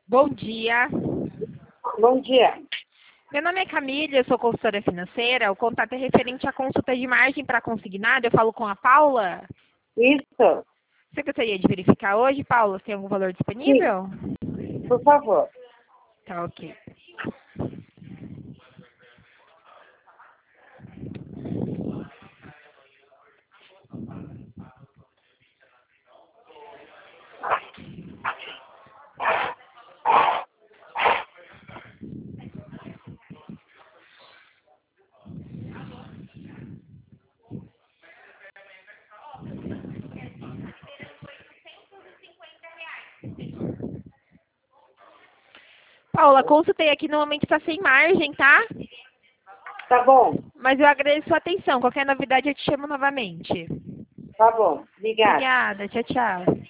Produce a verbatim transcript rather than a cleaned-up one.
Bom dia. Bom dia. Meu nome é Camila, eu sou consultora financeira. O contato é referente à consulta de margem para consignado. Eu falo com a Paula. Isso? Você gostaria de verificar hoje, Paula, se tem algum valor Sim, disponível? por favor. Tá ok. Paula, consultei aqui, no momento está sem margem, tá? Tá bom, Mas eu agradeço a atenção. Qualquer novidade eu te chamo novamente. tá bom. Obrigada. Obrigada, tchau, tchau.